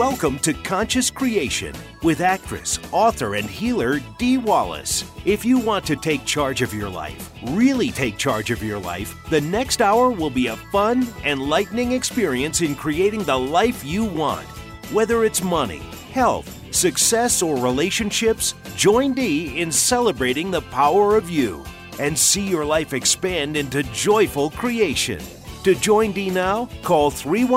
Welcome to Conscious Creation with actress, author, and healer Dee Wallace. If you want to take charge of your life, really take charge of your life, the next hour will be a fun, enlightening experience in creating the life you want. Whether it's money, health, success, or relationships, join Dee in celebrating the power of you and see your life expand into joyful creation. To join Dee now, call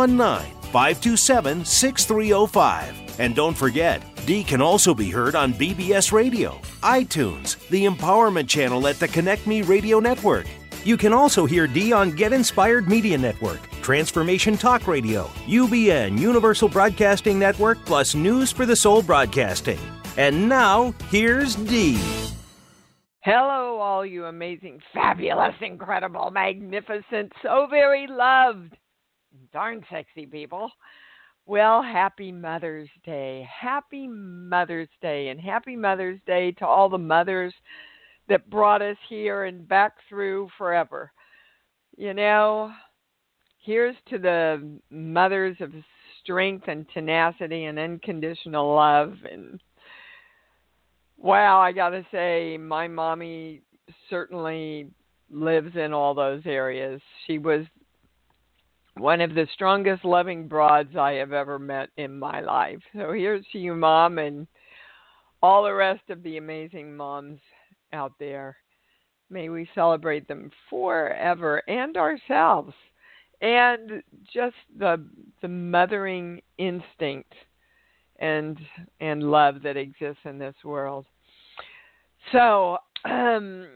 319-527-6305. And don't forget, Dee can also be heard on BBS Radio, iTunes, the Empowerment Channel at the Connect Me Radio Network. You can also hear Dee on Get Inspired Media Network, Transformation Talk Radio, UBN, Universal Broadcasting Network, plus News for the Soul Broadcasting. And now, here's Dee. Hello, all you amazing, fabulous, incredible, magnificent, so very loved, darn sexy people. Well, happy Mother's Day. Happy Mother's Day, and happy Mother's Day to all the mothers that brought us here and back through forever. You know, here's to the mothers of strength and tenacity and unconditional love. And wow, I got to say, my mommy certainly lives in all those areas. She was one of the strongest loving broads I have ever met in my life. So here's to you, Mom, and all the rest of the amazing moms out there. May we celebrate them forever, and ourselves, and just the mothering instinct and love that exists in this world. So I'm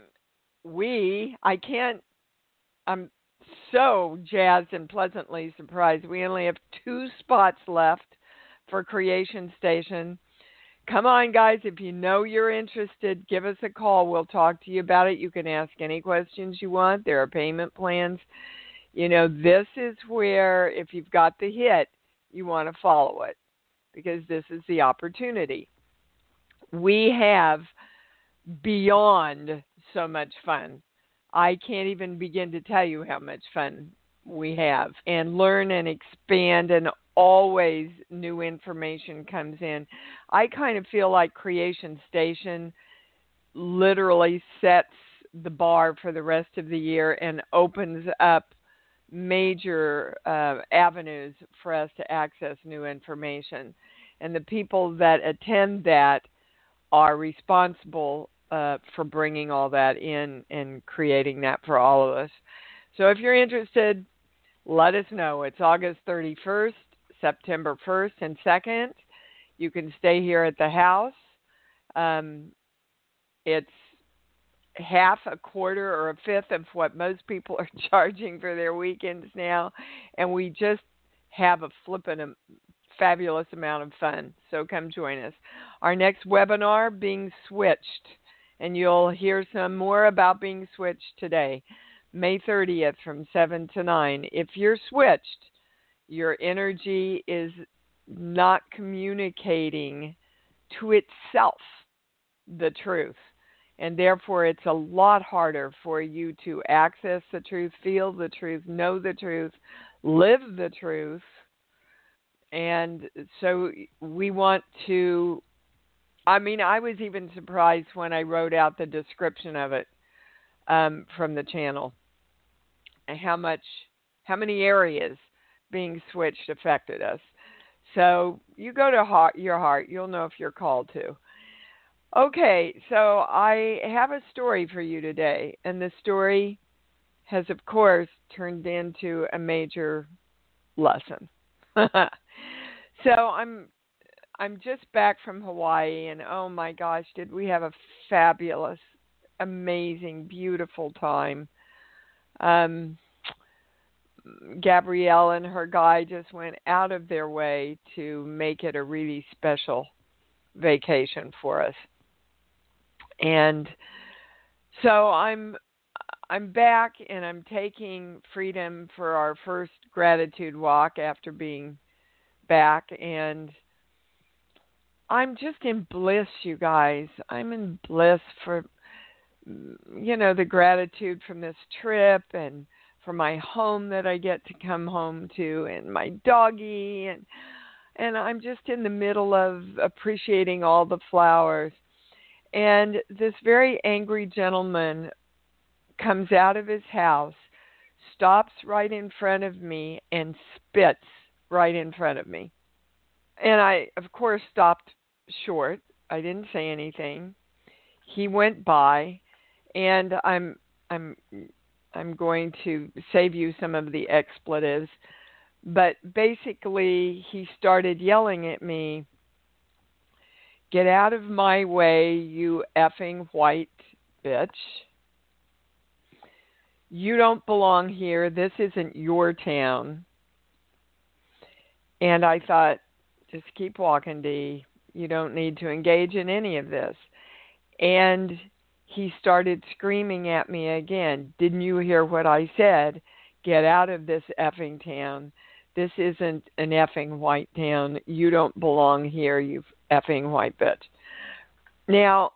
so jazzed and pleasantly surprised. We only have 2 spots left for Creation Station. Come on, guys, if you know you're interested, give us a call. We'll talk to you about it. You can ask any questions you want. There are payment plans. You know, this is where, if you've got the hit, you want to follow it, because this is the opportunity. We have beyond so much fun. I can't even begin to tell you how much fun we have, and learn and expand, and always new information comes in. I kind of feel like Creation Station literally sets the bar for the rest of the year and opens up major avenues for us to access new information. And the people that attend that are responsible for bringing all that in and creating that for all of us. So if you're interested, let us know. It's August 31st, September 1st and 2nd. You can stay here at the house. It's half, a quarter, or a fifth of what most people are charging for their weekends now. And we just have a flippin' fabulous amount of fun. So come join us. Our next webinar, Being Switched. And you'll hear some more about being switched today, May 30th from 7 to 9. If you're switched, your energy is not communicating to itself the truth. And therefore, it's a lot harder for you to access the truth, feel the truth, know the truth, live the truth. And so we want to, I was even surprised when I wrote out the description of it from the channel, and how many areas being switched affected us. So you go to your heart, you'll know if you're called to. Okay, so I have a story for you today, and the story has, of course, turned into a major lesson. So I'm just back from Hawaii, and oh my gosh, did we have a fabulous, amazing, beautiful time. Gabrielle and her guy just went out of their way to make it a really special vacation for us. And so I'm back, and I'm taking Freedom for our first gratitude walk after being back, and I'm just in bliss, you guys. I'm in bliss for, the gratitude from this trip, and for my home that I get to come home to, and my doggie, and I'm just in the middle of appreciating all the flowers. And this very angry gentleman comes out of his house, stops right in front of me, and spits right in front of me. And I, of course, stopped short. I didn't say anything. He went by, and I'm going to save you some of the expletives, but basically he started yelling at me, "Get out of my way, you effing white bitch. You don't belong here. This isn't your town." And I thought, just keep walking, Dee. You don't need to engage in any of this. And he started screaming at me again. "Didn't you hear what I said? Get out of this effing town. This isn't an effing white town. You don't belong here, you effing white bitch." Now,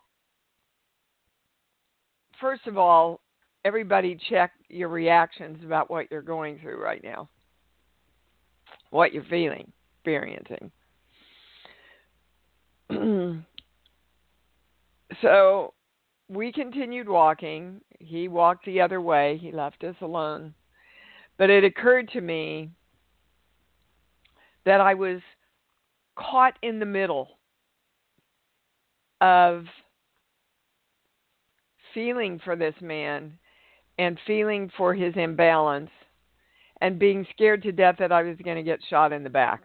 first of all, everybody check your reactions about what you're going through right now, what you're feeling, experiencing. So we continued walking. He walked the other way. He left us alone. But it occurred to me that I was caught in the middle of feeling for this man and feeling for his imbalance and being scared to death that I was going to get shot in the back.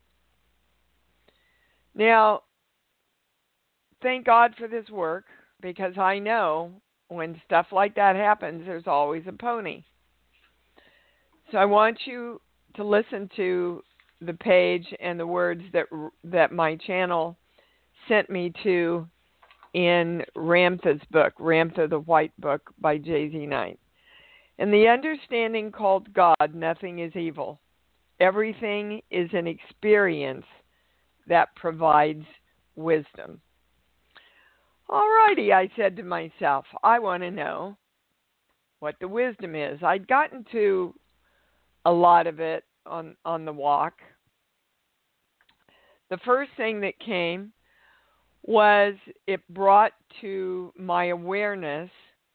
Now, thank God for this work, because I know when stuff like that happens, there's always a pony. So I want you to listen to the page and the words that my channel sent me to in Ramtha's book, Ramtha the White Book by J.Z. Knight. "In the understanding called God, nothing is evil. Everything is an experience that provides wisdom." All righty, I said to myself, I want to know what the wisdom is. I'd gotten to a lot of it on the walk. The first thing that came was it brought to my awareness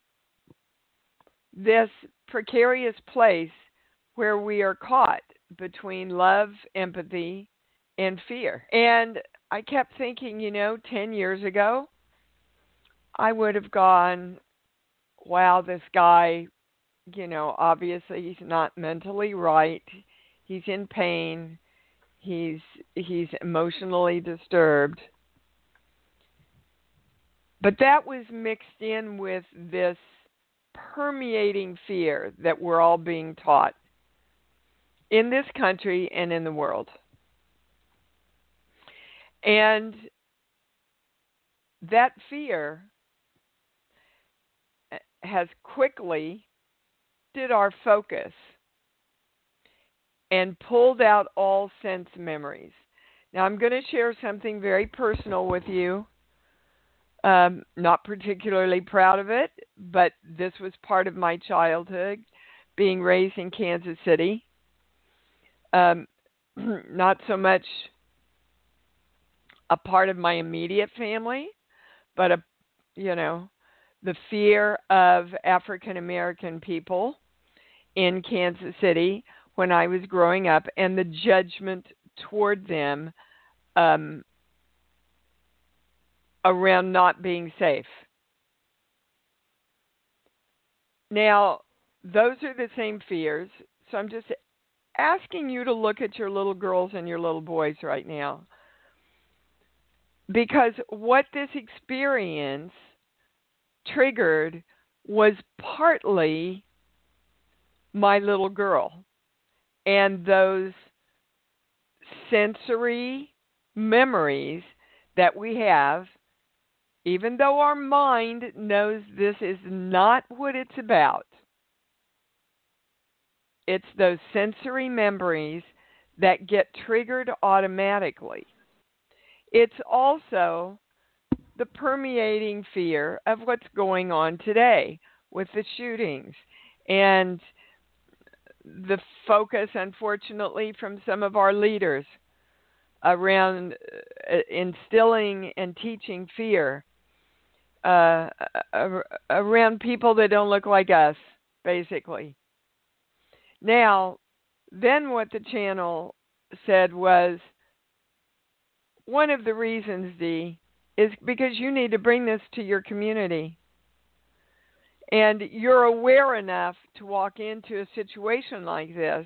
this precarious place where we are caught between love, empathy, and fear. And I kept thinking, 10 years ago, I would have gone, wow, this guy, obviously he's not mentally right. He's in pain. He's emotionally disturbed. But that was mixed in with this permeating fear that we're all being taught in this country and in the world. And that fear has quickly shifted our focus and pulled out all sense memories. Now, I'm going to share something very personal with you. Not particularly proud of it, but this was part of my childhood, being raised in Kansas City. Not so much a part of my immediate family, but the fear of African American people in Kansas City when I was growing up, and the judgment toward them around not being safe. Now, those are the same fears, so I'm just asking you to look at your little girls and your little boys right now. Because what this experience triggered was partly my little girl and those sensory memories that we have, even though our mind knows this is not what it's about. It's those sensory memories that get triggered automatically. It's also the permeating fear of what's going on today with the shootings and the focus, unfortunately, from some of our leaders around instilling and teaching fear around people that don't look like us, basically. Now, then what the channel said was, one of the reasons, Dee, is because you need to bring this to your community. And you're aware enough to walk into a situation like this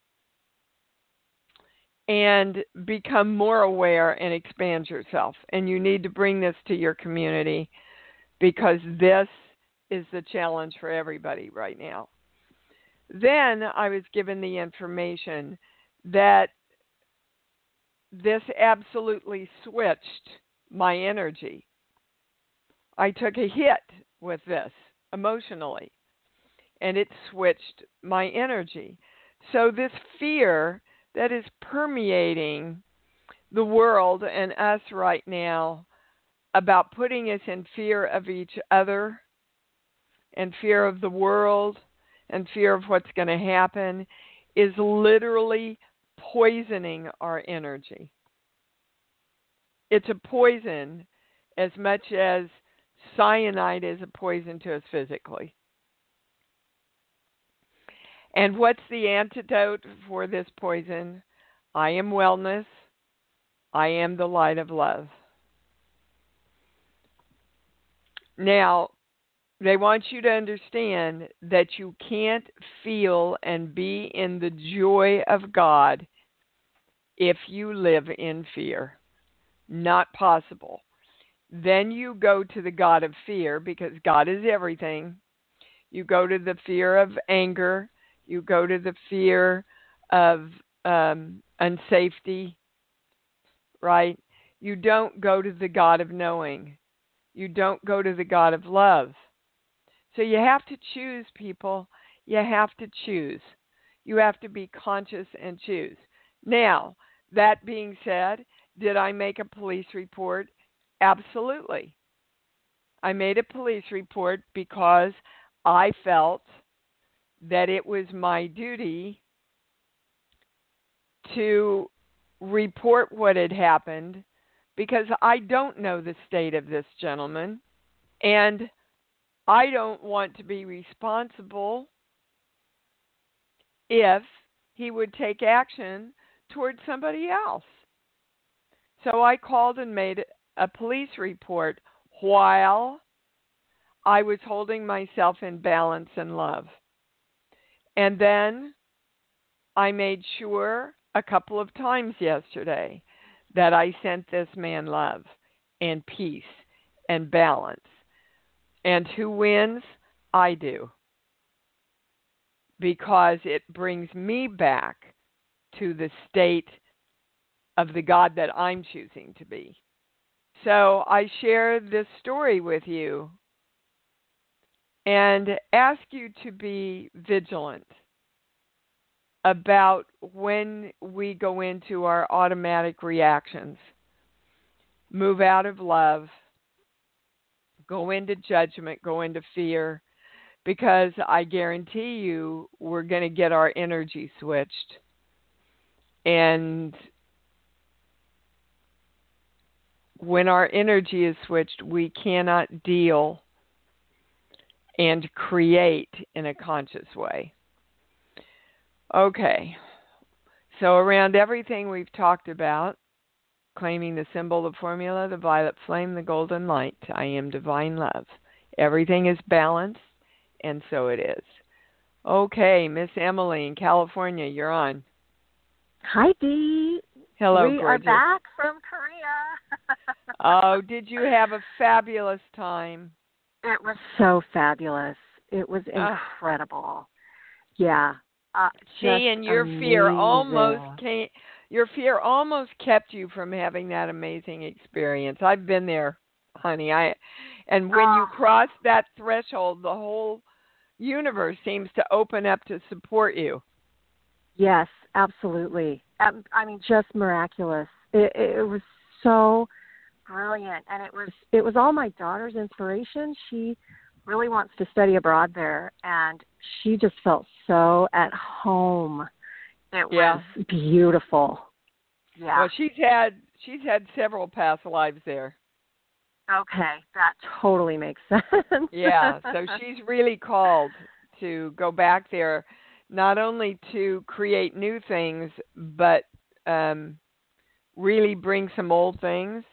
and become more aware and expand yourself. And you need to bring this to your community because this is the challenge for everybody right now. Then I was given the information that this absolutely switched my energy. I took a hit with this emotionally, and it switched my energy. So this fear that is permeating the world and us right now about putting us in fear of each other and fear of the world and fear of what's going to happen is literally poisoning our energy. It's a poison as much as cyanide is a poison to us physically. And what's the antidote for this poison? I am wellness. I am the light of love. Now, they want you to understand that you can't feel and be in the joy of God if you live in fear. Not possible. Then you go to the God of fear because God is everything. You go to the fear of anger. You go to the fear of unsafety, right? You don't go to the God of knowing. You don't go to the God of love. So you have to choose, people. You have to choose. You have to be conscious and choose. Now, that being said, did I make a police report? Absolutely. I made a police report because I felt that it was my duty to report what had happened because I don't know the state of this gentleman and I don't want to be responsible if he would take action towards somebody else. So I called and made a police report while I was holding myself in balance and love. And then I made sure a couple of times yesterday that I sent this man love and peace and balance. And who wins? I do. Because it brings me back to the state of the God that I'm choosing to be. So I share this story with you and ask you to be vigilant about when we go into our automatic reactions. Move out of love, go into judgment, go into fear, because I guarantee you we're going to get our energy switched. And when our energy is switched, we cannot deal and create in a conscious way. Okay, so around everything we've talked about, claiming the symbol, the formula, the violet flame, the golden light, I am divine love. Everything is balanced, and so it is. Okay, Miss Emily in California, you're on. Hi, Dee. Hello, we gorgeous. We are back from Korea. Oh, did you have a fabulous time? It was so fabulous. It was incredible. Yeah. See, and your fear almost kept you from having that amazing experience. I've been there, honey. And when you cross that threshold, the whole universe seems to open up to support you. Yes, absolutely. I mean, just miraculous. It was so brilliant, and it was all my daughter's inspiration. She really wants to study abroad there, and she just felt so at home. It was beautiful. Yeah. Well, she's had several past lives there. Okay, that totally makes sense. Yeah, so she's really called to go back there, not only to create new things, but really bring some old things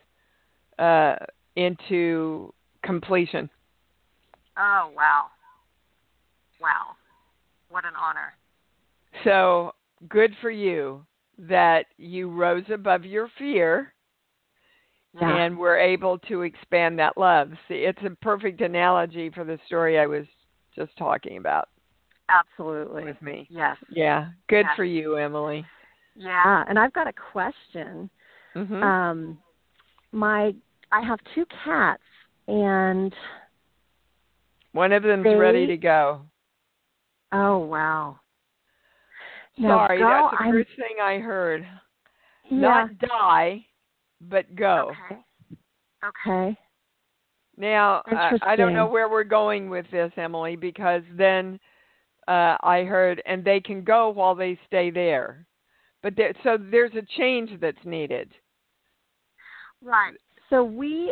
into completion. Oh, wow. Wow. What an honor. So good for you that you rose above your fear. Yeah. And we're able to expand that love. See, it's a perfect analogy for the story I was just talking about. Absolutely. With me. Yes. Yeah. Good Yes. for you, Emily. Yeah, and I've got a question. Mm-hmm. I have 2 cats, and one of them's ready to go. Oh, wow. Sorry, that's the first thing I heard. Yeah. Not die, but go. Okay. Now, I don't know where we're going with this, Emily, because then I heard, and they can go while they stay there. But so there's a change that's needed. Right. So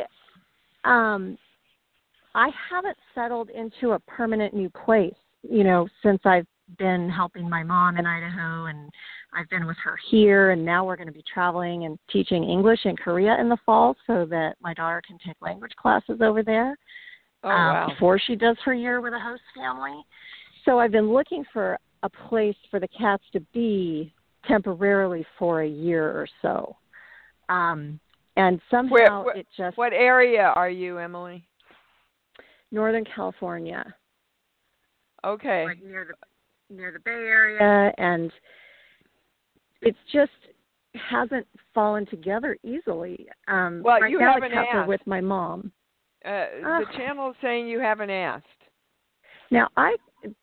I haven't settled into a permanent new place, since I've been helping my mom in Idaho, and I've been with her here, and now we're going to be traveling and teaching English in Korea in the fall so that my daughter can take language classes over there before she does her year with a host family. So I've been looking for a place for the cats to be temporarily for a year or so. And somehow it just... What area are you, Emily? Northern California. Okay. Like near the Bay Area, and it's just hasn't fallen together easily. Well, right you now haven't the cats asked. are with my mom. The channel is saying you haven't asked. Now, I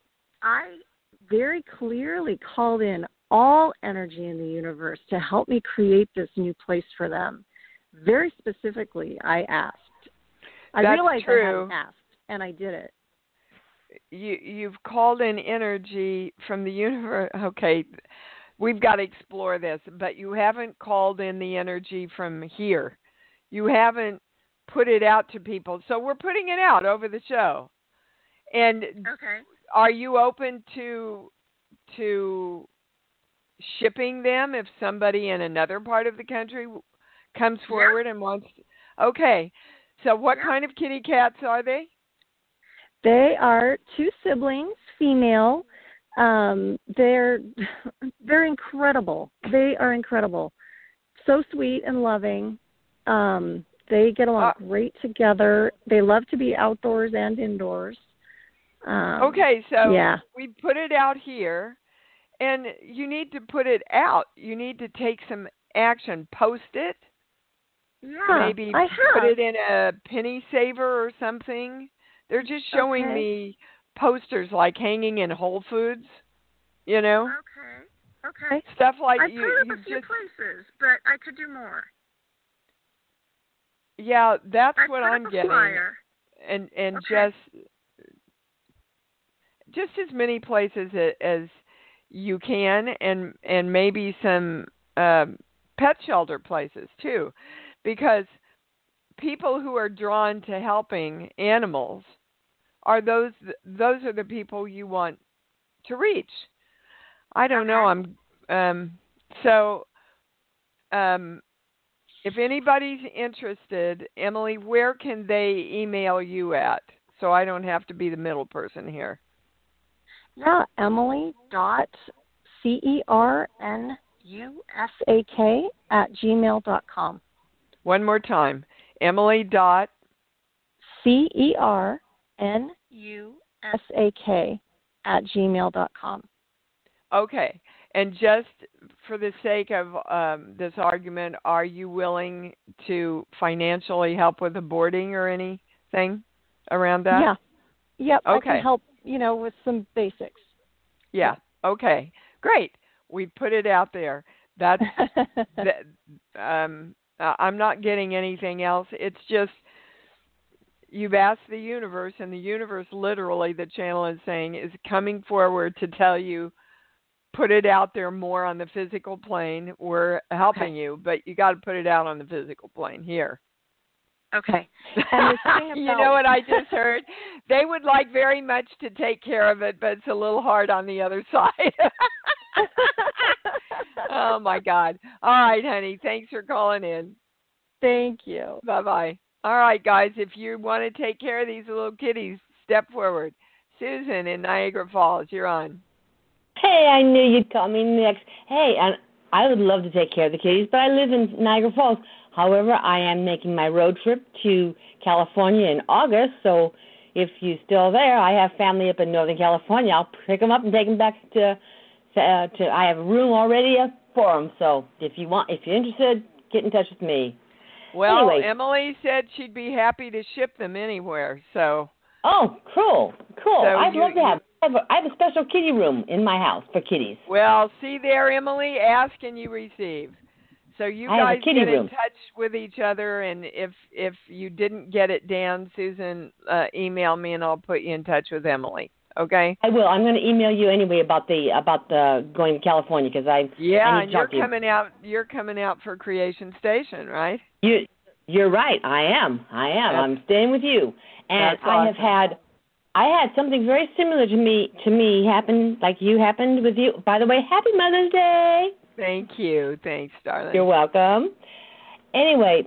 very clearly called in all energy in the universe to help me create this new place for them. Very specifically, I asked. I realized I hadn't asked, and I did it. You've called in energy from the universe. Okay, we've got to explore this, but you haven't called in the energy from here. You haven't put it out to people. So we're putting it out over the show. And are you open to shipping them if somebody in another part of the country comes forward and wants? Okay. So what kind of kitty cats are they? They are 2 siblings, female. They're incredible. They are incredible. So sweet and loving. They get along great together. They love to be outdoors and indoors. Okay, so we put it out here, and you need to put it out. You need to take some action. Post it. Yeah, maybe I have. Put it in a penny saver or something. They're just showing me posters like hanging in Whole Foods, Okay. Stuff like I put up a few places, but I could do more. Yeah, that's I what put I'm up a getting. Flyer. And just as many places as you can, and maybe some pet shelter places too, because people who are drawn to helping animals are those are the people you want to reach. I don't know. If anybody's interested, Emily, where can they email you at? So I don't have to be the middle person here. Yeah, Emily.CERNUSAK@gmail.com. One more time. Emily.CERNUSAK@gmail.com. Okay. And just for the sake of this argument, are you willing to financially help with the boarding or anything around that? Yeah. Yep. Okay. I can help, with some basics. Yeah. Okay. Great. We put it out there. That's I'm not getting anything else. It's just you've asked the universe, and the universe, literally, the channel is saying, is coming forward to tell you put it out there more on the physical plane. We're helping you, but you got to put it out on the physical plane here. Okay. And you know what I just heard? They would like very much to take care of it, but it's a little hard on the other side. Oh, my God. All right, honey. Thanks for calling in. Thank you. Bye-bye. All right, guys. If you want to take care of these little kitties, step forward. Susan in Niagara Falls, you're on. Hey, I knew you'd call me next. Hey, and I would love to take care of the kitties, but I live in Niagara Falls. However, I am making my road trip to California in August, so if you're still there, I have family up in Northern California. I'll pick them up and take them back to I have a room already for them, so if you're interested, get in touch with me. Well, anyway. Emily said she'd be happy to ship them anywhere, so. Oh, cool. So I'd love to have. I have a special kitty room in my house for kitties. Well, see there, Emily, ask and you receive. So you guys get in touch with each other, and if you didn't get it down, Susan, email me and I'll put you in touch with Emily. Okay? I will. I'm going to email you anyway about the going to California because I need to talk to you. You're coming out for Creation Station, right? You're right. I am. I'm staying with you, and awesome. I had something very similar to me happen like you happened with you. By the way, Happy Mother's Day. Thank you. Thanks, darling. You're welcome. Anyway,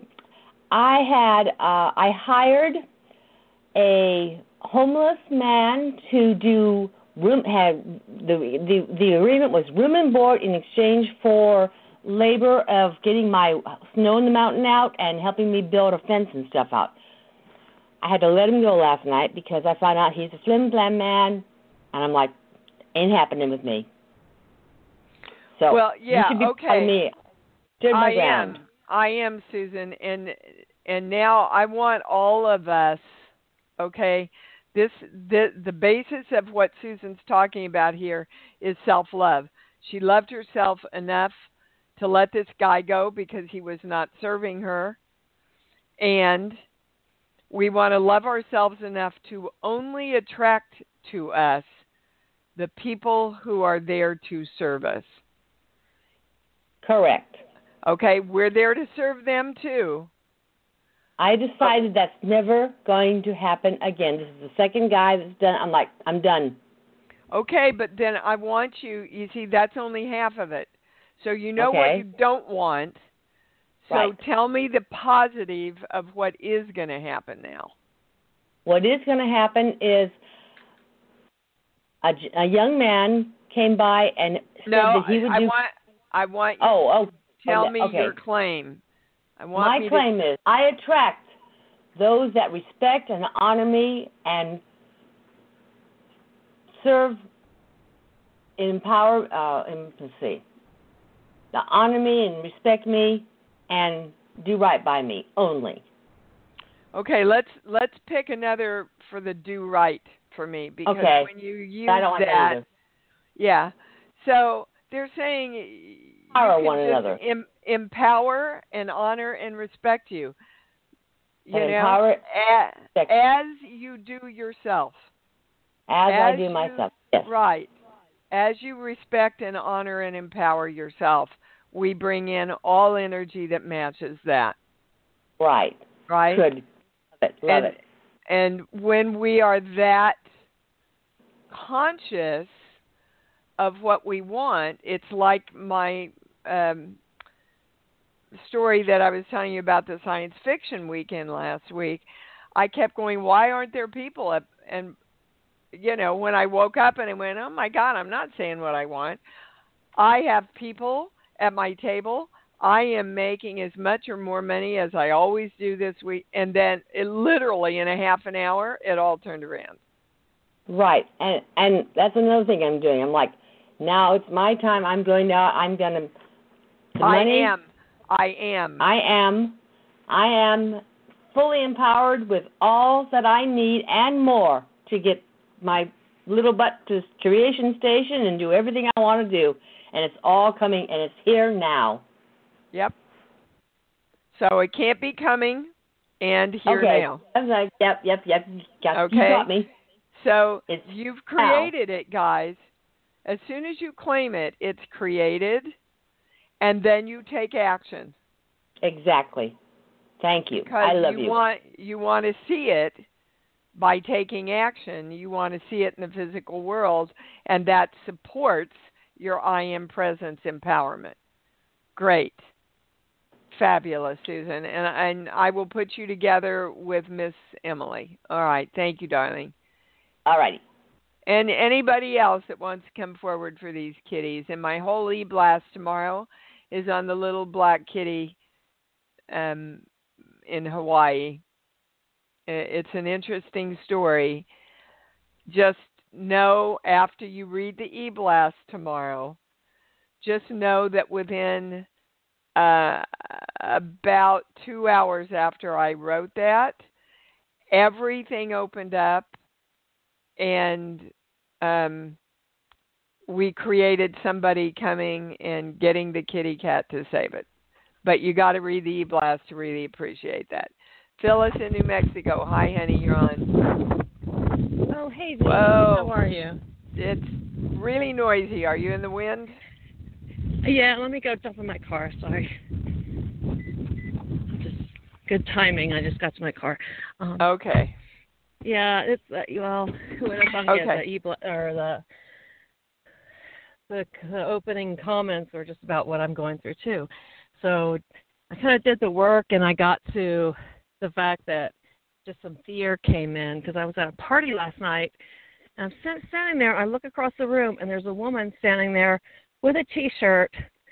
I hired a homeless man to do room. Had the agreement was room and board in exchange for labor of getting my snow in the mountain out and helping me build a fence and stuff out. I had to let him go last night because I found out he's a flim flam man, and I'm like, ain't happening with me. So well, yeah, you should be proud of me. Stood my ground. I am, Susan, and now I want all of us. Okay, the basis of what Susan's talking about here is self-love. She loved herself enough to let this guy go because he was not serving her, and we want to love ourselves enough to only attract to us the people who are there to serve us. Correct. Okay, we're there to serve them too. I decided that's never going to happen again. This is the second guy that's done. I'm like, I'm done. Okay, but then I want you see, that's only half of it. So you know what you don't want. So tell me the positive of what is going to happen now. What is going to happen is a young man came by and said that he would do... I want you to tell me your claim. My claim is I attract those that respect and honor me and serve, empower, honor me and respect me and do right by me only. Okay, let's pick another for the do right for me because when you use that, yeah. So they're saying empower one another. Empower and honor and respect you. You and know, empower as you do yourself. As I do myself. Yes. Right. As you respect and honor and empower yourself, we bring in all energy that matches that. Right. Right? Good. Love it. And when we are that conscious of what we want, it's like my story that I was telling you about the science fiction weekend last week. I kept going, why aren't there people up? And, you know, when I woke up and I went, oh, my God, I'm not saying what I want. I have people at my table. I am making as much or more money as I always do this week. And then it literally in a half an hour, it all turned around. Right. And that's another thing I'm doing. I'm like, now it's my time. I'm going to I am fully empowered with all that I need and more to get my little butt to Creation Station and do everything I want to do. And it's all coming, and it's here now. Yep. So it can't be coming and here now. Okay. Yep. Okay. You got me. So you've created it, guys. As soon as you claim it, it's created, and then you take action. Exactly. Thank you. Because I love you. You want to see it by taking action. You want to see it in the physical world, and that supports your I am presence empowerment. Great. Fabulous, Susan. And I will put you together with Miss Emily. All right. Thank you, darling. All righty. And anybody else that wants to come forward for these kitties. And my whole e-blast tomorrow is on the little black kitty in Hawaii. It's an interesting story. Just know after you read the e-blast tomorrow, just know that within about 2 hours after I wrote that, everything opened up, and we created somebody coming and getting the kitty cat to save it. But you got to read the e-blast to really appreciate that. Phyllis in New Mexico. Hi, honey. You're on. Oh, hey, Dee. Whoa. How are you? It's really noisy. Are you in the wind? Yeah, let me go jump in my car. Sorry. Just good timing. I just got to my car. Okay. Yeah, it's well, who would have thought the opening comments were just about what I'm going through too. So I kind of did the work, and I got to the fact that just some fear came in because I was at a party last night. And I'm standing there. I look across the room, and there's a woman standing there with a T-shirt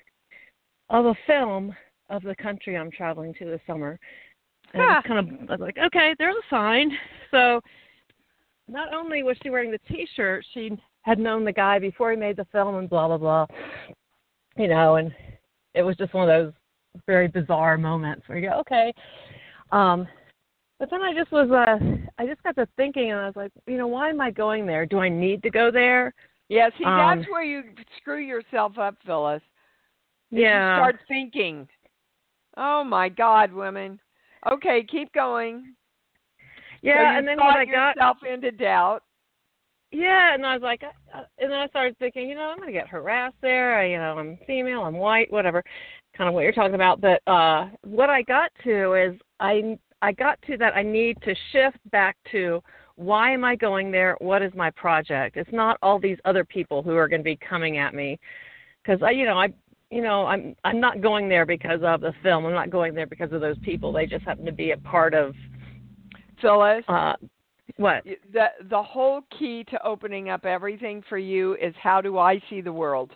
of a film of the country I'm traveling to this summer. And I was like, okay, there's a sign. So not only was she wearing the T-shirt, she had known the guy before he made the film and blah, blah, blah. You know, and it was just one of those very bizarre moments where you go, okay. But then I just got to thinking, and I was like, you know, why am I going there? Do I need to go there? Yeah, see, that's where you screw yourself up, Phyllis. Yeah. You start thinking, oh, my God, women. Okay, keep going. Yeah, so and then when I got yourself into doubt. Yeah, and I was like, and then I started thinking, you know, I'm going to get harassed there. I'm female, I'm white, whatever, kind of what you're talking about. But what I got to is I got to that I need to shift back to why am I going there? What is my project? It's not all these other people who are going to be coming at me, because I'm not going there because of the film. I'm not going there because of those people. They just happen to be a part of. Phyllis, what? The whole key to opening up everything for you is how do I see the world?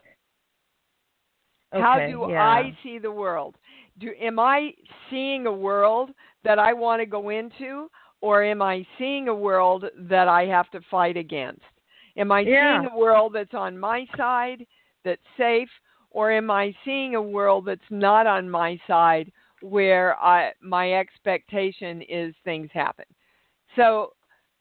Okay, how do I see the world? Am I seeing a world that I want to go into, or am I seeing a world that I have to fight against? Am I seeing a world that's on my side, that's safe, or am I seeing a world that's not on my side where my expectation is things happen? So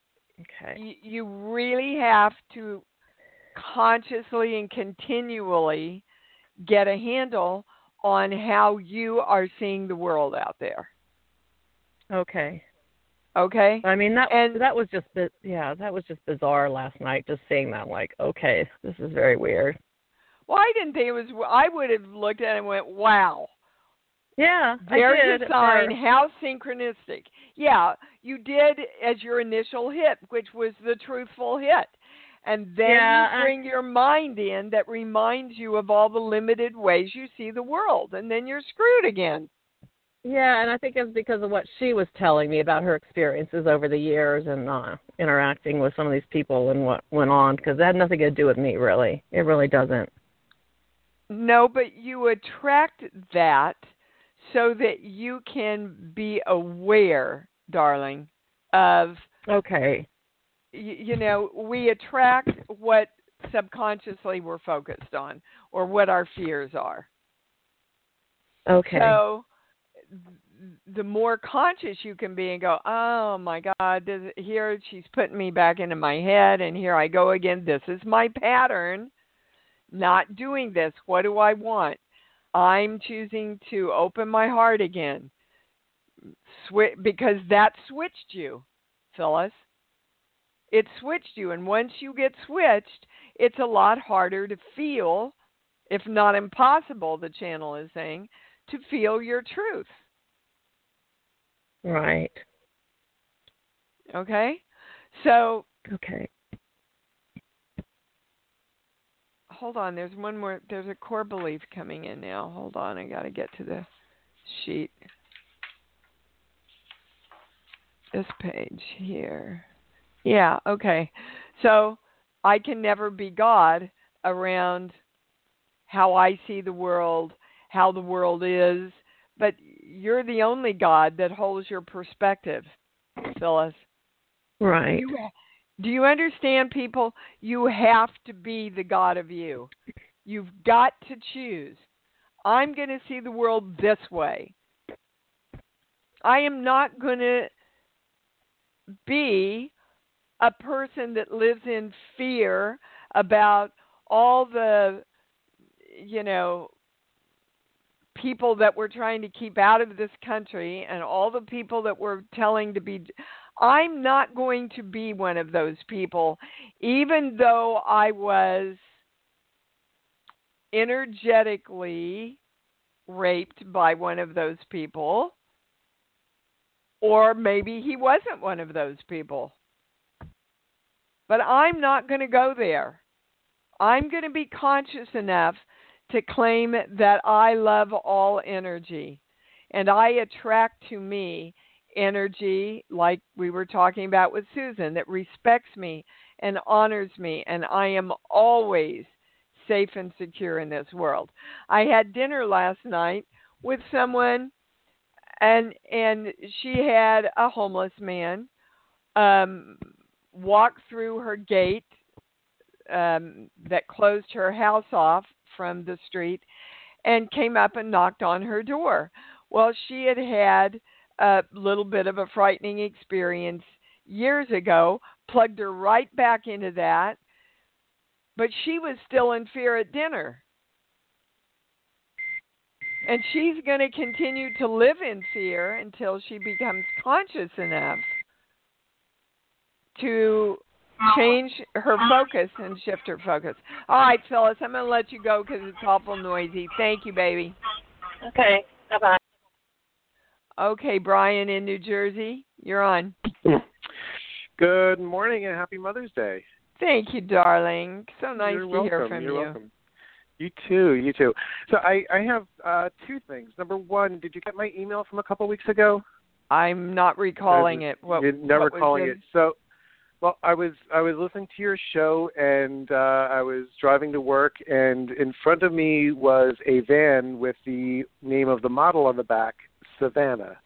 you really have to consciously and continually get a handle on how you are seeing the world out there. Okay. Okay. I mean that was just bizarre last night. Just seeing that, like, okay, this is very weird. Well, I didn't think it was. I would have looked at it and went, "Wow." Yeah, there's a sign. How synchronistic. Yeah, you did as your initial hit, which was the truthful hit. And then you bring your mind in that reminds you of all the limited ways you see the world. And then you're screwed again. Yeah, and I think it's because of what she was telling me about her experiences over the years and interacting with some of these people and what went on, because that had nothing to do with me, really. It really doesn't. No, but you attract that so that you can be aware, darling, of... Okay. We attract what subconsciously we're focused on or what our fears are. Okay. So the more conscious you can be and go, oh, my God, here she's putting me back into my head, and here I go again. This is my pattern, not doing this. What do I want? I'm choosing to open my heart again because that switched you, Phyllis. it switched you. And once you get switched, it's a lot harder to feel, if not impossible, the channel is saying, to feel your truth. Right. Okay? So, okay. Hold on, there's one more. There's a core belief coming in now. Hold on, I got to get to the sheet. This page here. Yeah, okay. So, I can never be God around how I see the world, how the world is, but you're the only God that holds your perspective, Phyllis. Right. Do you understand, people? You have to be the God of you. You've got to choose. I'm going to see the world this way. I am not going to be a person that lives in fear about all the, people that we're trying to keep out of this country and all the people that we're telling to be. I'm not going to be one of those people, even though I was energetically raped by one of those people, or maybe he wasn't one of those people. But I'm not going to go there. I'm going to be conscious enough to claim that I love all energy, and I attract to me energy, like we were talking about with Susan, that respects me and honors me, and I am always safe and secure in this world. I had dinner last night with someone, and she had a homeless man walk through her gate that closed her house off from the street and came up and knocked on her door. Well, she had a little bit of a frightening experience years ago, plugged her right back into that, but she was still in fear at dinner. And she's going to continue to live in fear until she becomes conscious enough to change her focus and shift her focus. All right, Phyllis, I'm going to let you go because it's awful noisy. Thank you, baby. Okay, bye-bye. Okay, Brian in New Jersey, you're on. Good morning and happy Mother's Day. Thank you, darling. So nice You're to welcome. hear from You're you. Welcome. You too. So I have two things. Number one, did you get my email from a couple weeks ago? I'm not recalling it. You're never recalling it. So, well, I was listening to your show, and I was driving to work, and in front of me was a van with the name of the model on the back, Savannah.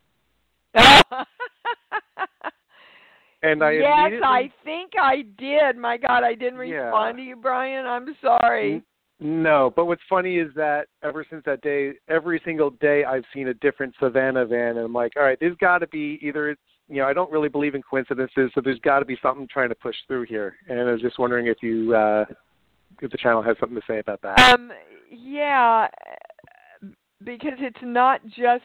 And I think I did. My God, I didn't respond to you, Brian. I'm sorry. No, but what's funny is that ever since that day, every single day I've seen a different Savannah van, and I'm like, all right, there's got to be either it's, I don't really believe in coincidences, so there's got to be something trying to push through here. And I was just wondering if the channel has something to say about that. Yeah, because it's not just.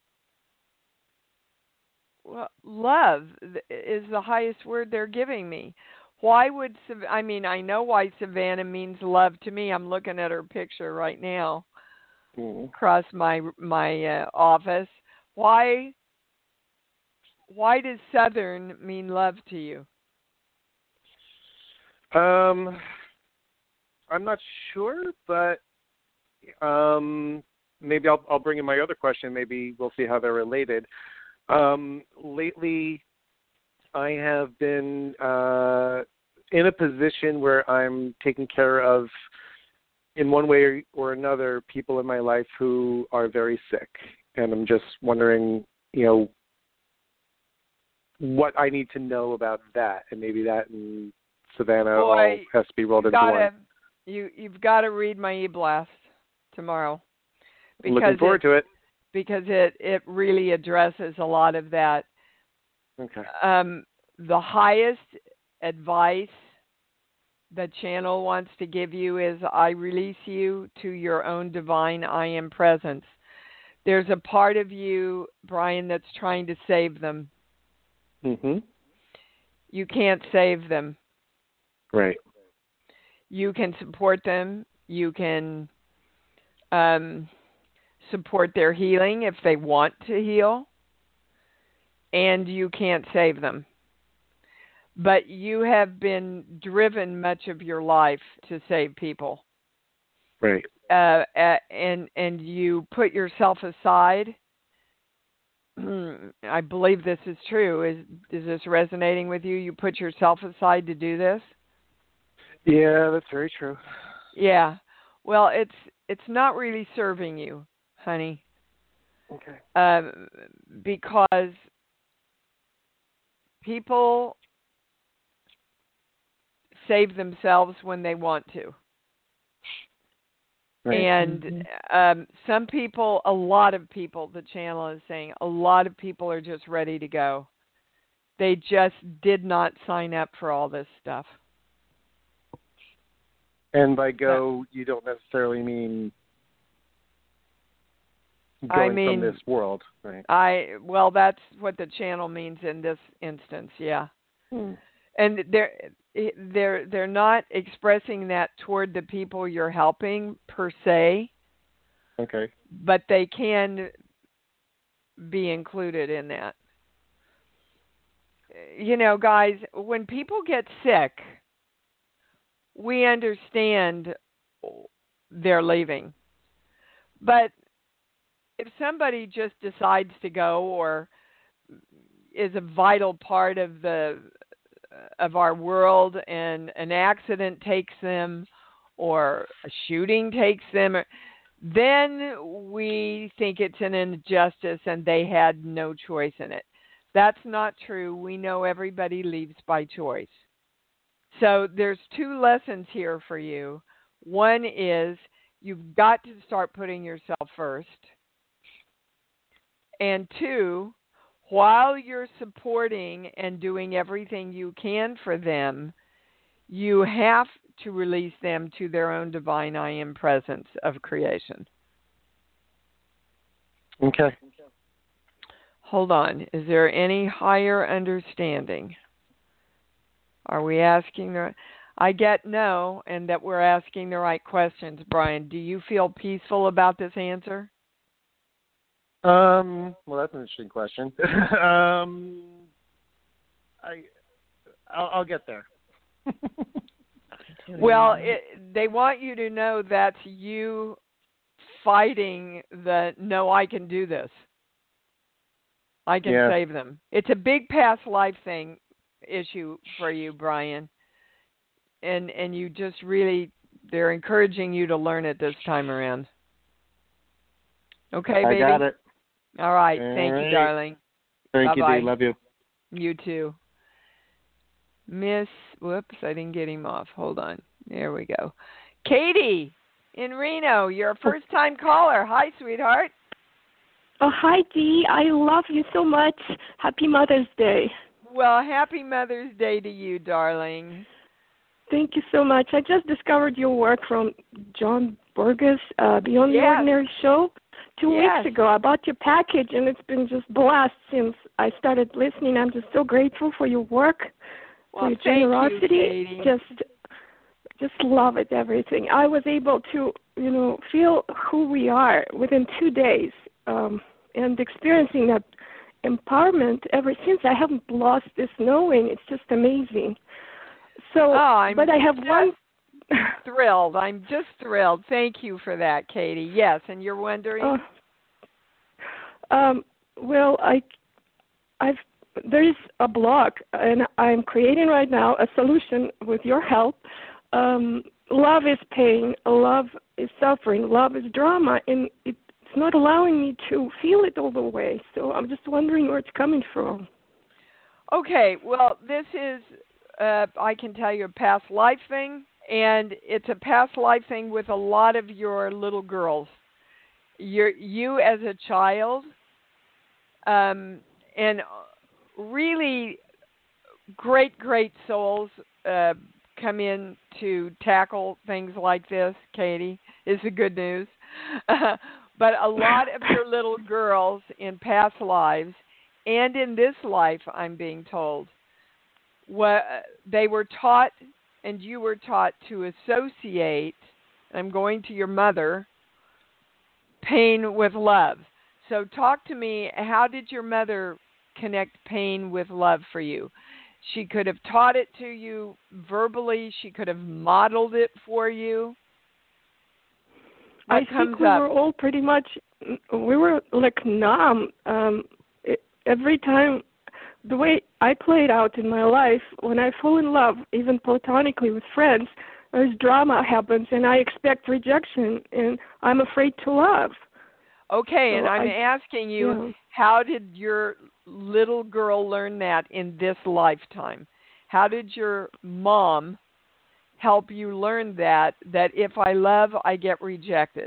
Well, love is the highest word they're giving me. Why would I know why Savannah means love to me. I'm looking at her picture right now across my office. Why does Southern mean love to you? I'm not sure, but maybe I'll bring in my other question. Maybe we'll see how they're related. Lately, I have been in a position where I'm taking care of, in one way or another, people in my life who are very sick. And I'm just wondering, what I need to know about that. And maybe that and Savannah all has to be rolled into one. You've got to read my e-blast tomorrow. Looking forward to it. Because it really addresses a lot of that. Okay. The highest advice the channel wants to give you is, I release you to your own divine I am presence. There's a part of you, Brian, that's trying to save them. Mm-hmm. You can't save them. Right. You can support them. You can support their healing if they want to heal. And you can't save them. But you have been driven much of your life to save people. Right. And you put yourself aside. I believe this is true. Is this resonating with you? You put yourself aside to do this? Yeah, that's very true. Yeah. Well, it's not really serving you, honey. Okay. Because people save themselves when they want to. Right. And some people, a lot of people, the channel is saying, a lot of people are just ready to go. They just did not sign up for all this stuff. And by go, you don't necessarily mean going from this world, right? Well, that's what the channel means in this instance, yeah. And they're not expressing that toward the people you're helping per se. Okay. But they can be included in that. You know, guys, when people get sick, we understand they're leaving. But if somebody just decides to go or is a vital part of our world and an accident takes them or a shooting takes them, then we think it's an injustice and they had no choice in it. That's not true. We know everybody leaves by choice. So there's two lessons here for you. One is you've got to start putting yourself first. And two, while you're supporting and doing everything you can for them, you have to release them to their own divine I am presence of creation. Okay. Hold on. Is there any higher understanding? Are we asking I get no, and that we're asking the right questions, Brian. Do you feel peaceful about this answer? Well, that's an interesting question. I'll get there. Well, they want you to know that's you fighting the no, I can do this. I can save them. It's a big past life issue for you, Brian. And you just really, they're encouraging you to learn it this time around. Okay, baby? I got it. All right. Thank you, darling. Thank Bye-bye. you, Dee. Love you. You too. Whoops, I didn't get him off. Hold on. There we go. Katie in Reno, you're a first-time caller. Hi, sweetheart. Oh, hi, Dee. I love you so much. Happy Mother's Day. Well, happy Mother's Day to you, darling. Thank you so much. I just discovered your work from John Burgess, Beyond the Ordinary Show. 2 weeks ago. I bought your package, and it's been just blast since I started listening. I'm just so grateful for your work, for your generosity. Thank you, just love it, everything. I was able to, feel who we are within 2 days, and experiencing that empowerment ever since. I haven't lost this knowing. It's just amazing. So, but I have one. Thrilled. I'm just thrilled. Thank you for that, Katie. Yes, and you're wondering? Well, there is a blog, and I'm creating right now a solution with your help. Love is pain, love is suffering, love is drama, and it's not allowing me to feel it all the way. So I'm just wondering where it's coming from. Okay, well, this is, I can tell you, a past life thing. And it's a past life thing with a lot of your little girls. You as a child, and really great souls come in to tackle things like this, Katie, is the good news. But a lot of your little girls in past lives and in this life, I'm being told, they were taught, and you were taught to associate, I'm going to your mother, pain with love. So talk to me, how did your mother connect pain with love for you? She could have taught it to you verbally. She could have modeled it for you. I think we were all pretty much, we were like numb. Every time, the way I played out in my life, when I fall in love, even platonically with friends, there's drama happens, and I expect rejection, and I'm afraid to love. Okay, so and I'm asking you, how did your little girl learn that in this lifetime? How did your mom help you learn that if I love, I get rejected?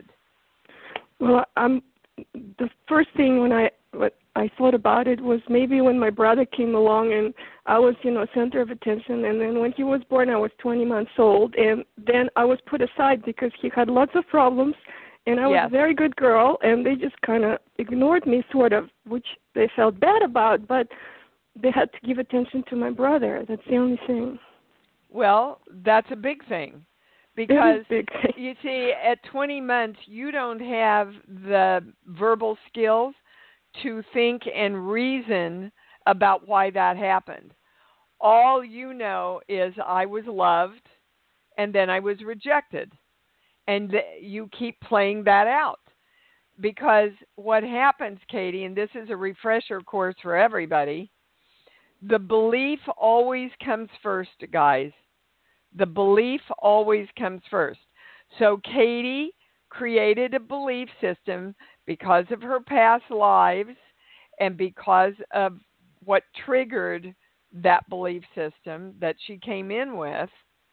Well, the first thing what I thought about it was maybe when my brother came along and I was, center of attention. And then when he was born, I was 20 months old. And then I was put aside because he had lots of problems. And I was a very good girl. And they just kind of ignored me, sort of, which they felt bad about. But they had to give attention to my brother. That's the only thing. Well, that's a big thing. Because, big thing. You see, at 20 months, you don't have the verbal skills to think and reason about why that happened. All you know is I was loved and then I was rejected. And you keep playing that out. Because what happens, Katie, and this is a refresher course for everybody, the belief always comes first, guys. The belief always comes first. So Katie created a belief system because of her past lives and because of what triggered that belief system that she came in with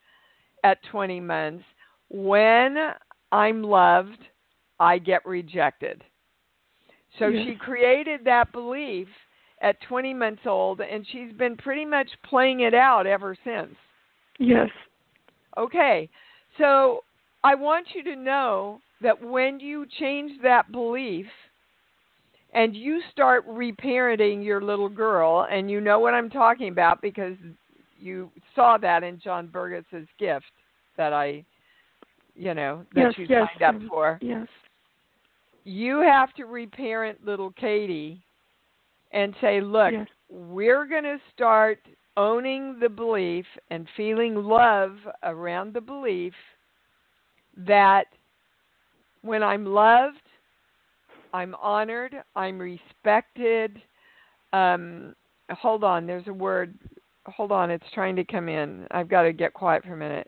at 20 months. When I'm loved, I get rejected. So she created that belief at 20 months old, and she's been pretty much playing it out ever since. Yes. Okay, so I want you to know that when you change that belief and you start reparenting your little girl, and you know what I'm talking about because you saw that in John Burgess's gift that you signed up for. Yes. You have to reparent little Katie and say, look, we're going to start owning the belief and feeling love around the belief that when I'm loved, I'm honored, I'm respected. Hold on, there's a word. Hold on, it's trying to come in. I've got to get quiet for a minute.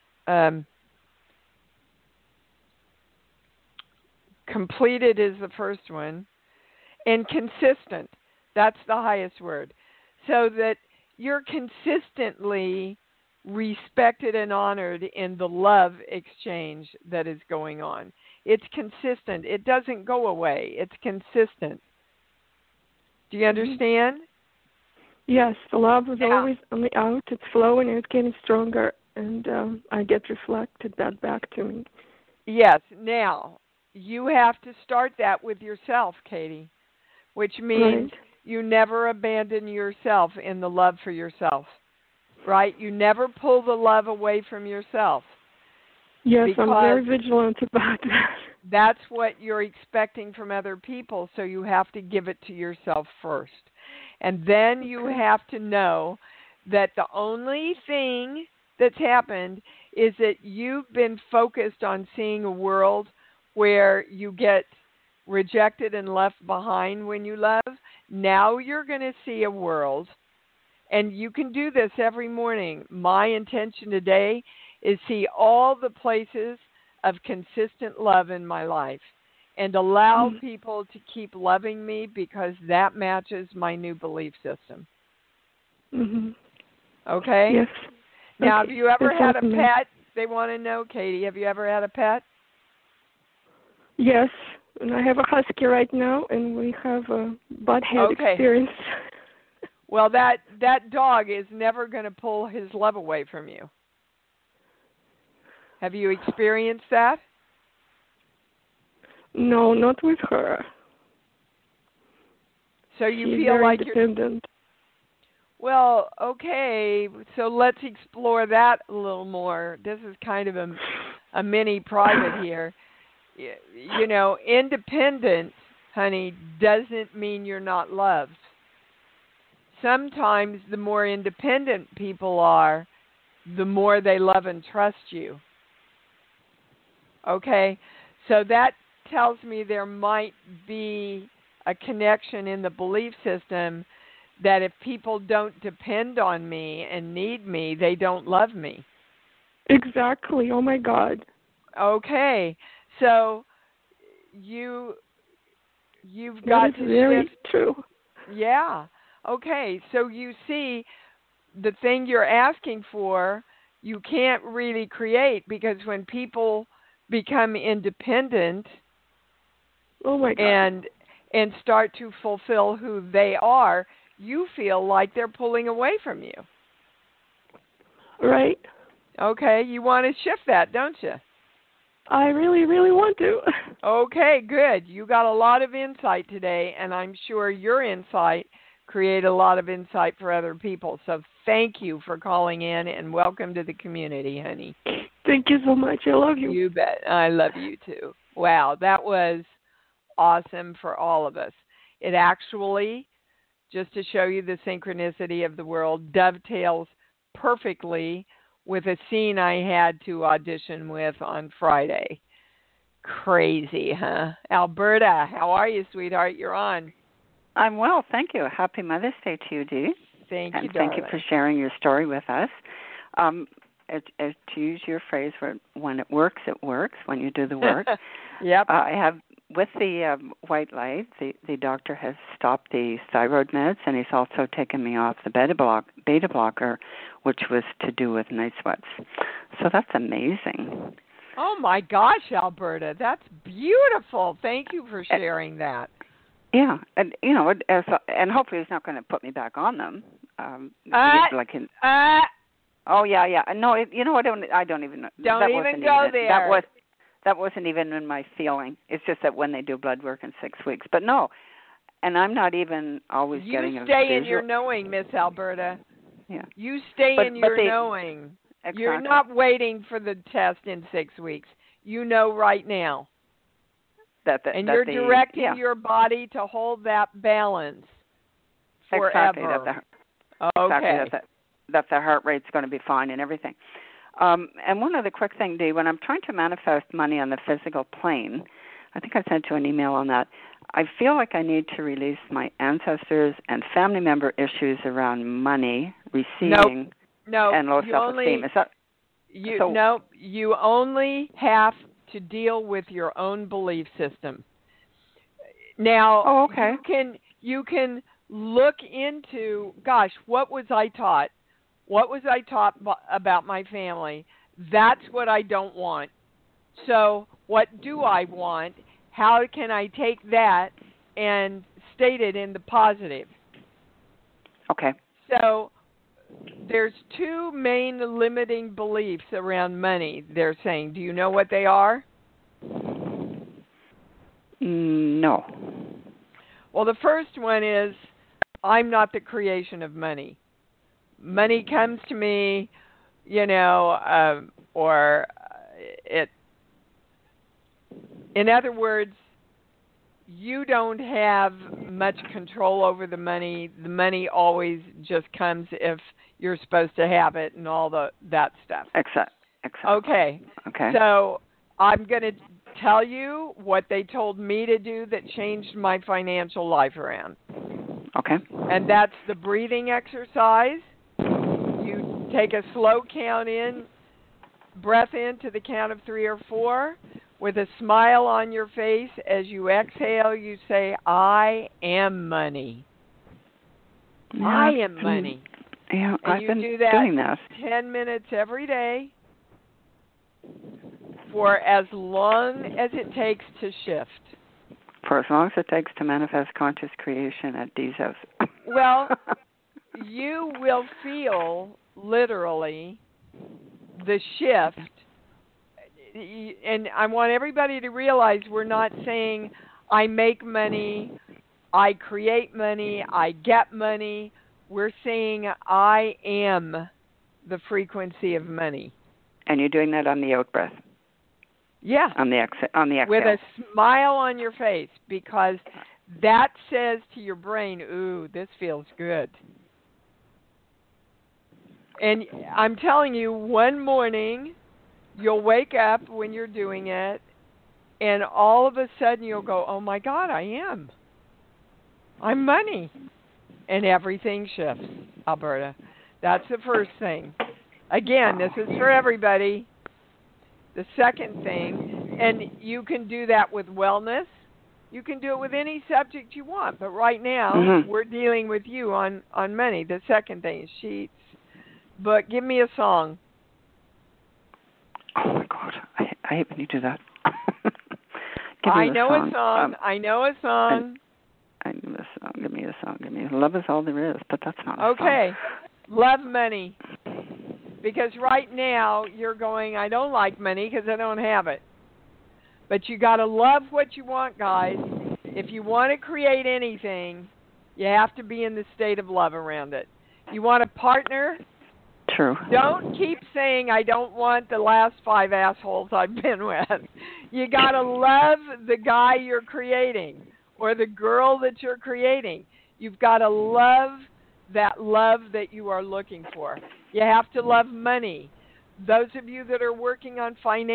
Completed is the first one. And consistent, that's the highest word. So that you're consistently respected and honored in the love exchange that is going on. It's consistent. It doesn't go away. It's consistent. Do you understand? Yes, the love is always on the out. It's flowing and it's getting stronger, and I get reflected that back to me. Yes. Now, you have to start that with yourself, Katie, which means you never abandon yourself in the love for yourself, right? You never pull the love away from yourself. Yes, I'm very vigilant about that. That's what you're expecting from other people, so you have to give it to yourself first. And then you have to know that the only thing that's happened is that you've been focused on seeing a world where you get rejected and left behind when you love. Now you're going to see a world, and you can do this every morning. My intention today is see all the places of consistent love in my life and allow people to keep loving me because that matches my new belief system. Okay? Yes. Now, have you ever had a pet? They want to know, Katie, have you ever had a pet? Yes, and I have a husky right now, and we have a butthead experience. Well, that dog is never going to pull his love away from you. Have you experienced that? No, not with her. So you She's feel very like independent. Well, okay, so let's explore that a little more. This is kind of a mini private here. You know, independent, honey, doesn't mean you're not loved. Sometimes the more independent people are, the more they love and trust you. Okay? So that tells me there might be a connection in the belief system that if people don't depend on me and need me, they don't love me. Exactly. Oh my God. Okay. So you've got to very shift. True. Yeah. Okay. So you see, the thing you're asking for, you can't really create, because when people become independent, oh my God, and start to fulfill who they are, you feel like they're pulling away from you. Right. Okay, you want to shift that, don't you? I really, really want to. Okay, good. You got a lot of insight today, and I'm sure your insight create a lot of insight for other people. So thank you for calling in, and welcome to the community, honey. Thank you so much. I love you. You bet. I love you too. Wow, that was awesome for all of us. It actually, just to show you the synchronicity of the world, dovetails perfectly with a scene I had to audition with on Friday. Crazy, huh? Alberta, how are you, sweetheart? You're on. I'm well, thank you. Happy Mother's Day to you, Dee. Thank and you, darling. Thank you for sharing your story with us. To use your phrase, when it works, when you do the work. Yep. I have, with the white light, the doctor has stopped the thyroid meds, and he's also taken me off the beta blocker, which was to do with night sweats. So that's amazing. Oh, my gosh, Alberta. That's beautiful. Thank you for sharing that. Yeah, and and hopefully he's not going to put me back on them. Oh yeah. No, I don't even know. Don't even go there. That wasn't even in my feeling. It's just that when they do blood work in 6 weeks, but no, and I'm not even always getting. You stay in your knowing, Miss Alberta. Yeah. You stay in your knowing. Exactly. You're not waiting for the test in 6 weeks. You know right now. And you're directing your body to hold that balance forever. Exactly. That the heart rate's going to be fine and everything. And one other quick thing, Dee, when I'm trying to manifest money on the physical plane, I think I sent you an email on that, I feel like I need to release my ancestors and family member issues around money, receiving, and low self-esteem. Is that... You only have to deal with your own belief system. Now, you can look into, gosh, what was I taught? What was I taught about my family? That's what I don't want. So what do I want? How can I take that and state it in the positive? Okay. So there's two main limiting beliefs around money, they're saying. Do you know what they are? No. Well, the first one is, I'm not the creation of money. Money comes to me, or it. In other words, you don't have much control over the money. The money always just comes if you're supposed to have it and all that stuff. Exactly. Okay. So I'm going to tell you what they told me to do that changed my financial life around. Okay. And that's the breathing exercise. You take a slow breath in to the count of 3 or 4. With a smile on your face, as you exhale, you say, I am money. Yeah, I am money. Yeah, and I've been do that doing that. 10 minutes every day for as long as it takes to shift. For as long as it takes to manifest conscious creation at Dee's house. Well, you will feel, literally, the shift. And I want everybody to realize we're not saying I make money, I create money, I get money. we're saying I am the frequency of money. And you're doing that on the out breath. Yeah. On the exhale. With a smile on your face, because that says to your brain, ooh, this feels good. And I'm telling you, one morning, you'll wake up when you're doing it, and all of a sudden you'll go, oh my God, I am. I'm money. And everything shifts, Alberta. That's the first thing. Again, this is for everybody. The second thing, and you can do that with wellness. You can do it with any subject you want. But right now, we're dealing with you on money. The second thing is sheets. But give me a song. Oh, my God. I hate when you do that. I know a song. I know a song. Give me a song. Give me Love Is All There Is, but that's not a song. Okay. Love money. Because right now, you're going, I don't like money because I don't have it. But you got to love what you want, guys. If you want to create anything, you have to be in the state of love around it. You want a partner? True. Don't keep saying, I don't want the last 5 assholes I've been with. You got to love the guy you're creating or the girl that you're creating. You've got to love that love that you are looking for. You have to love money. Those of you that are working on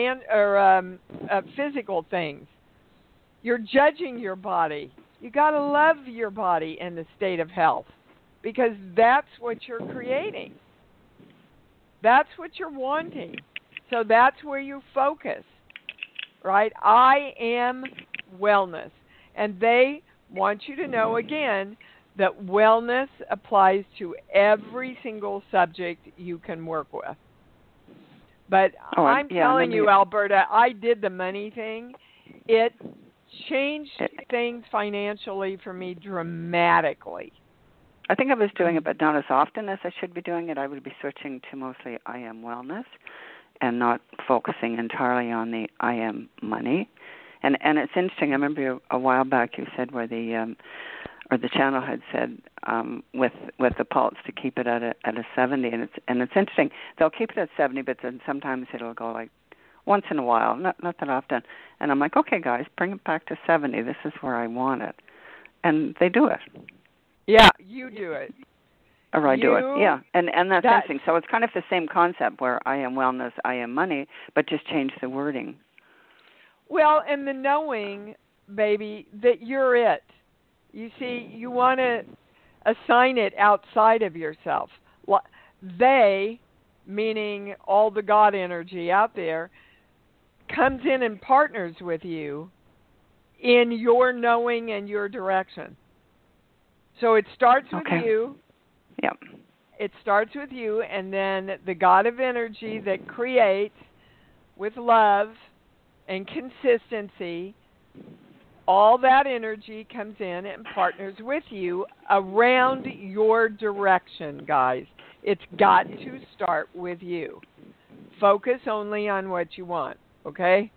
physical things, you're judging your body. You got to love your body in the state of health, because that's what you're creating. That's what you're wanting. So that's where you focus, right? I am wellness. And they want you to know, again, that wellness applies to every single subject you can work with. But I'm telling you, Alberta, I did the money thing. It changed things financially for me dramatically. I think I was doing it, but not as often as I should be doing it. I would be switching to mostly I am wellness and not focusing entirely on the I am money. And it's interesting. I remember a while back you said where the channel had said with the pulse to keep it at a 70, and it's interesting. They'll keep it at 70, but then sometimes it'll go like once in a while, not that often. And I'm like, okay, guys, bring it back to 70. This is where I want it, and they do it. Yeah, you do it. Or I do it, yeah. And that's interesting. So it's kind of the same concept where I am wellness, I am money, but just change the wording. Well, and the knowing, baby, that you're it. You see, you want to assign it outside of yourself. They, meaning all the God energy out there, comes in and partners with you in your knowing and your direction. So it starts with you. Yep. It starts with you, and then the God of energy that creates with love and consistency, all that energy comes in and partners with you around your direction, guys. It's got to start with you. Focus only on what you want, okay?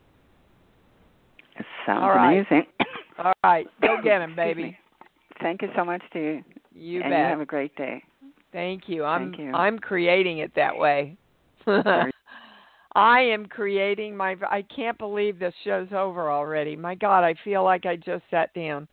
It sounds amazing. All right. Go get him, baby. Thank you so much to you. You bet. You have a great day. Thank you. I'm creating it that way. I am creating I can't believe this show's over already. My God, I feel like I just sat down.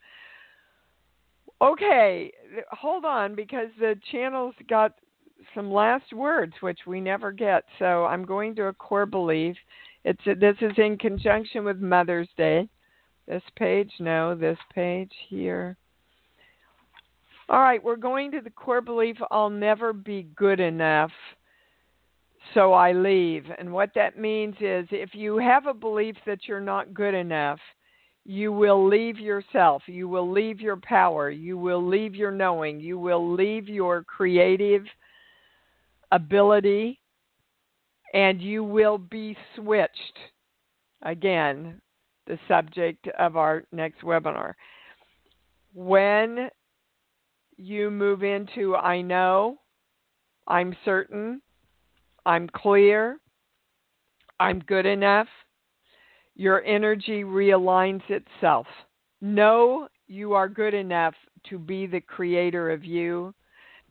Okay, hold on, because the channel's got some last words, which we never get. So I'm going to a core belief. This is in conjunction with Mother's Day. This page here. All right, we're going to the core belief, I'll never be good enough, so I leave. And what that means is if you have a belief that you're not good enough, you will leave yourself. You will leave your power. You will leave your knowing. You will leave your creative ability, and you will be switched. Again, the subject of our next webinar. When you move into I know, I'm certain, I'm clear, I'm good enough, your energy realigns itself. Know you are good enough to be the creator of you,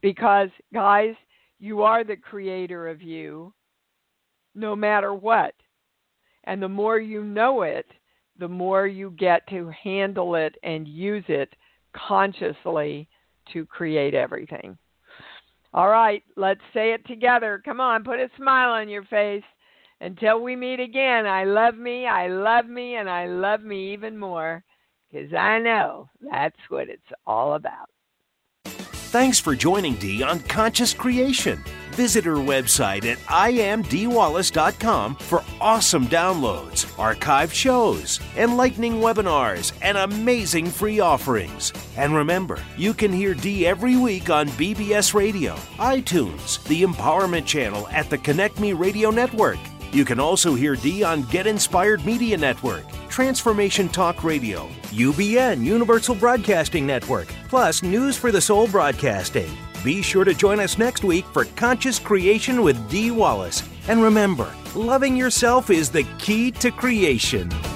Because, guys, you are the creator of you, no matter what. And the more you know it, the more you get to handle it and use it consciously to create everything. All right, let's say it together. Come on, put a smile on your face. Until we meet again, I love me, and I love me even more, because I know that's what it's all about. Thanks for joining Dee on Conscious Creation. Visit her website at iamdeewallace.com for awesome downloads, archived shows, enlightening webinars, and amazing free offerings. And remember, you can hear Dee every week on BBS Radio, iTunes, the Empowerment Channel at the Connect Me Radio Network. You can also hear Dee on Get Inspired Media Network, Transformation Talk Radio, UBN Universal Broadcasting Network, plus News for the Soul Broadcasting. Be sure to join us next week for Conscious Creation with Dee Wallace. And remember, loving yourself is the key to creation.